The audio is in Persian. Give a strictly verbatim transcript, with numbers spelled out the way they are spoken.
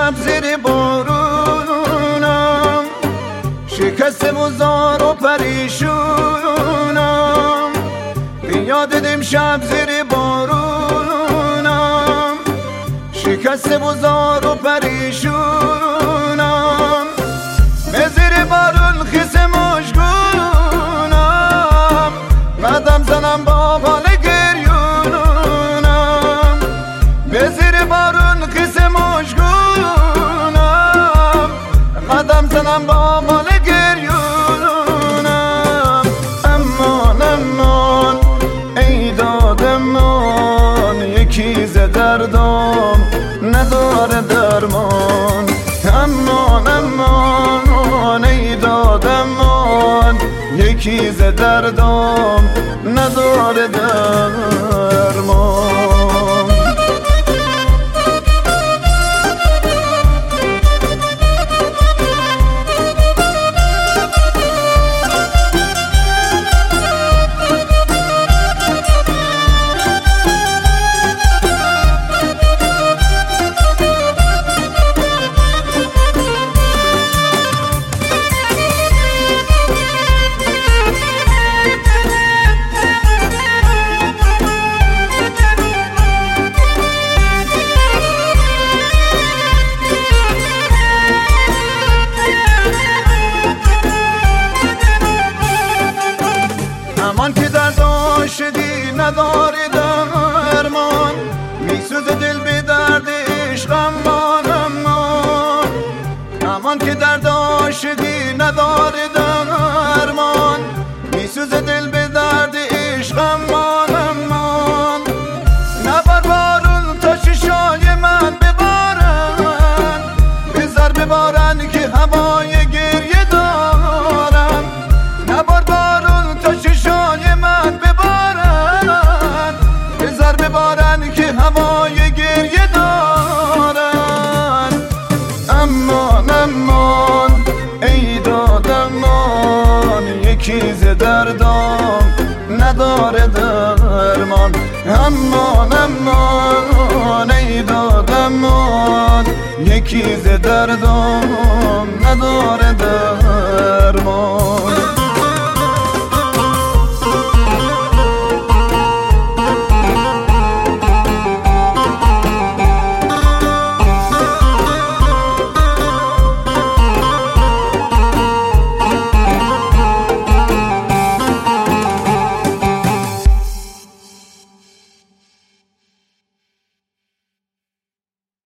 شب زیر بارونم، شکسته و زار و پریشونم. بیاد دیدم شب زیر بارونم، شکسته و زار و پریشونم. به زیر بارون خیس مشگونم، قدم زنم با حال گریونم. به زیر بارون خیس مشگونم، قدم زنم با حال گریونم. امان امان ای دادمان، یکی ز دردم نداره درمان. امان امان ای دادمان، یکی ز دردم نداره درمان. امان که درد عاشقی نداری درمان، میسوزه دل به درد عشق امان امان. امان که درد عاشقی نداری درمان، میسوزه دل به درد عشق امان امان. نبار بارون تا چشای من ببارن، بذار ببارن که هوای گریه دارم. نبار بارون تا چشای من ببارن، بذار ببارن که هوای گریه دارن. امان امان ای دادمان، یکی ز دردم نداره درمان. امان امان ای دادمان، یکی ز دردم نداره درمان.